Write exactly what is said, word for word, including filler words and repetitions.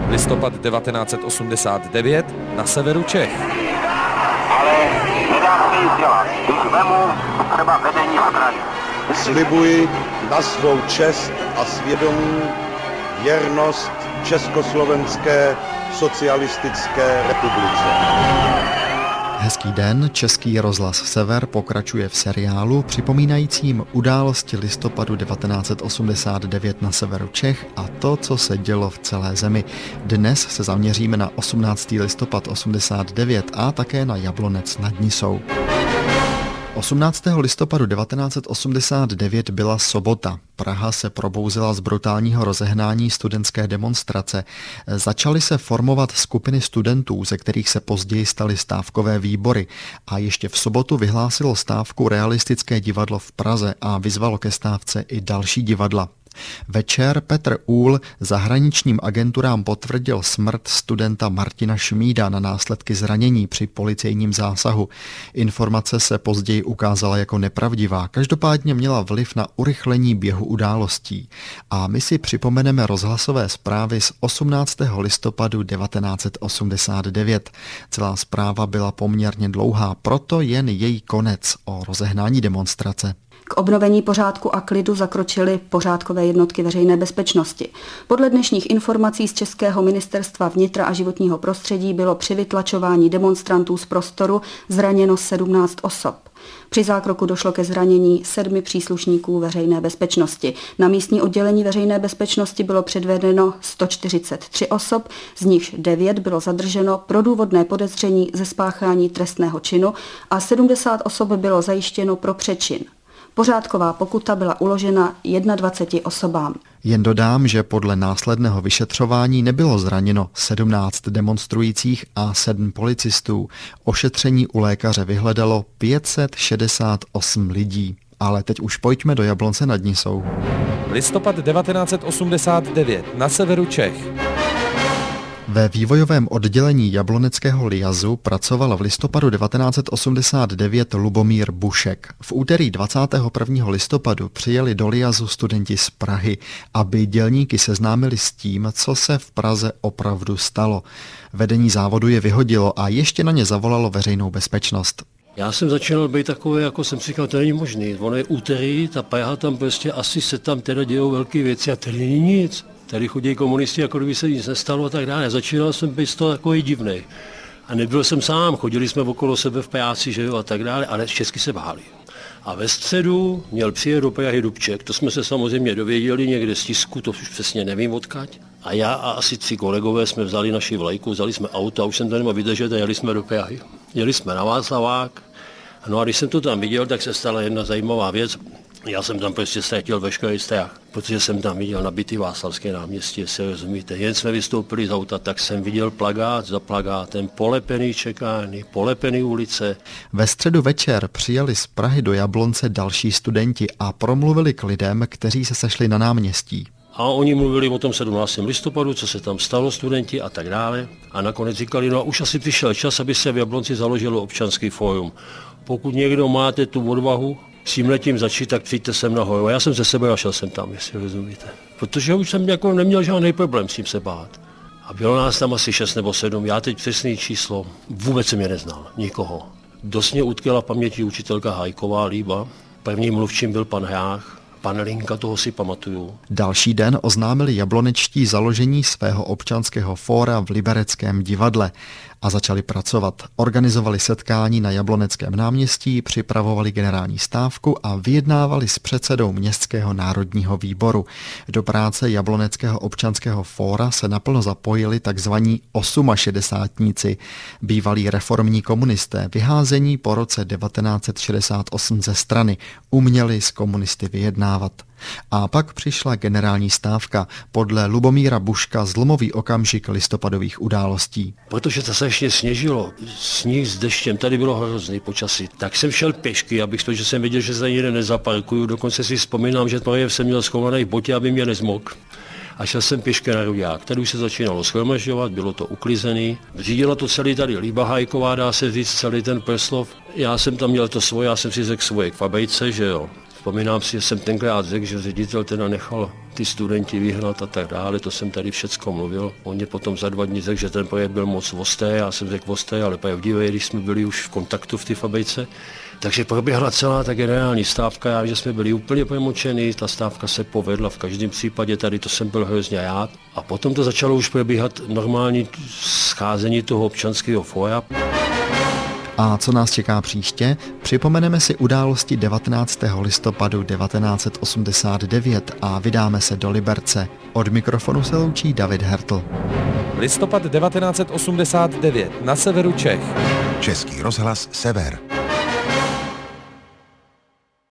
Listopad devatenáct set osmdesát devět na severu Čech. Ale nedá se nic dělat, když vemu třeba vedení strany. Slibuji na svou čest a svědomí věrnost Československé socialistické republice. Hezký den, Český rozhlas Sever pokračuje v seriálu připomínajícím události listopadu devatenáct set osmdesát devět na severu Čech a to, co se dělo v celé zemi. Dnes se zaměříme na osmnáctý listopad osmdesát devět a také na Jablonec nad Nisou. osmnáctého listopadu devatenáct set osmdesát devět byla sobota. Praha se probouzela z brutálního rozehnání studentské demonstrace. Začaly se formovat skupiny studentů, ze kterých se později staly stávkové výbory. A ještě v sobotu vyhlásilo stávku Realistické divadlo v Praze a vyzvalo ke stávce i další divadla. Večer Petr Úhl zahraničním agenturám potvrdil smrt studenta Martina Šmída na následky zranění při policejním zásahu. Informace se později ukázala jako nepravdivá, každopádně měla vliv na urychlení běhu událostí. A my si připomeneme rozhlasové zprávy z osmnáctého listopadu devatenáct set osmdesát devět. Celá zpráva byla poměrně dlouhá, proto jen její konec o rozehnání demonstrace. K obnovení pořádku a klidu zakročily pořádkové jednotky veřejné bezpečnosti. Podle dnešních informací z Českého ministerstva vnitra a životního prostředí bylo při vytlačování demonstrantů z prostoru zraněno sedmnáct osob. Při zákroku došlo ke zranění sedmi příslušníků veřejné bezpečnosti. Na místní oddělení veřejné bezpečnosti bylo předvedeno sto čtyřicet tři osob, z nichž devět bylo zadrženo pro důvodné podezření ze spáchání trestného činu a sedmdesát osob bylo zajištěno pro přečin. Pořádková pokuta byla uložena dvaceti jedné osobám. Jen dodám, že podle následného vyšetřování nebylo zraněno sedmnáct demonstrujících a sedm policistů. Ošetření u lékaře vyhledalo pět set šedesát osm lidí. Ale teď už pojďme do Jablonce nad Nisou. Listopad devatenáct set osmdesát devět na severu Čech. Ve vývojovém oddělení jabloneckého Liazu pracoval v listopadu devatenáct set osmdesát devět Lubomír Bušek. V úterý dvacátého prvního listopadu přijeli do Liazu studenti z Prahy, aby dělníky seznámili s tím, co se v Praze opravdu stalo. Vedení závodu je vyhodilo a ještě na ně zavolalo veřejnou bezpečnost. Já jsem začínal být takový, jako jsem si říkal, to není možný. Ono je úterý, ta Praha tam prostě asi se tam teda dějou velké věci a tady není nic. Tady chodí komunisti, jako kdyby se nic nestalo a tak dále. Začínal jsem být z toho takový divný. A nebyl jsem sám, chodili jsme okolo sebe v práci, že jo, a tak dále, ale česky se báli. A ve středu měl přijet do Prahy Dubček, to jsme se samozřejmě dověděli někde z tisku, to už přesně nevím odkaď. A já a asi tři kolegové jsme vzali naši vlajku, vzali jsme auto a už jsem to nemohl vydržet a jeli jsme do Prahy. Jeli jsme na Václavák. No a když jsem to tam viděl, tak se stala jedna zajímavá věc. Já jsem tam prostě ztratil veškerý strach, protože jsem tam viděl nabitý Václavské náměstí, jestli rozumíte. Jen jsme vystoupili z auta, tak jsem viděl plakát za plakátem, polepený čekárny, polepený ulice. Ve středu večer přijeli z Prahy do Jablonce další studenti a promluvili k lidem, kteří se sešli na náměstí. A oni mluvili o tom sedmnáctého listopadu, co se tam stalo, studenti a tak dále. A nakonec říkali, no a už asi přišel čas, aby se v Jablonci založilo občanský fórum. Pokud někdo máte tu odvahu s tímhletím začít, tak přijďte sem nahoru. A já jsem ze sebe a šel jsem tam, jestli rozumíte. Protože už jsem jako neměl žádný problém s tím se bát. A bylo nás tam asi šest nebo sedm, já teď přesný číslo, vůbec jsem je neznal, nikoho. Dost mě utkvěla v paměti učitelka Hajková Líba, prvním mluvčím byl pan Hrách, pan Linka, toho si pamatuju. Další den oznámili jablonečtí založení svého občanského fóra v Libereckém divadle a začali pracovat. Organizovali setkání na Jabloneckém náměstí, připravovali generální stávku a vyjednávali s předsedou Městského národního výboru. Do práce Jabloneckého občanského fóra se naplno zapojili takzvaní osmašedesátníci, bývalí reformní komunisté, vyházení po roce devatenáct set šedesát osm ze strany, uměli s komunisty vyjednávat. A pak přišla generální stávka, podle Lubomíra Buška zlomový okamžik listopadových událostí. Protože to se ještě sněžilo, sníh s deštěm, tady bylo hrozný počasí, tak jsem šel pěšky, abych to, že jsem viděl, že se někde nezaparkuju, dokonce si vzpomínám, že projev jsem měl schovaný v botě, aby mě nezmok. A šel jsem pěšky na Rudák. Tady už se začínalo shromažďovat, bylo to uklizený. Řídila to celý tady Líba Hajková, dá se říct, celý ten proslov. Já jsem tam měl to svoje, já jsem si řekl svoje k fabrice, že jo. Vzpomínám si, že jsem tenkrát řekl, že ředitel teda nechal ty studenti vyhnat a tak dále, to jsem tady všecko mluvil. On mě potom za dva dny řekl, že ten projekt byl moc vosté, já jsem řekl vosté, ale pravdivé, když jsme byli už v kontaktu v té fabrice. Takže proběhla celá ta generální stávka, já, že jsme byli úplně pomočeni, ta stávka se povedla v každém případě, tady to jsem byl hrozně rád. A potom to začalo už probíhat normální scházení toho občanského fóra. A co nás čeká příště? Připomeneme si události devatenáctého listopadu devatenáct set osmdesát devět a vydáme se do Liberce. Od mikrofonu se loučí David Hertl. Listopad devatenáct set osmdesát devět na severu Čech. Český rozhlas Sever.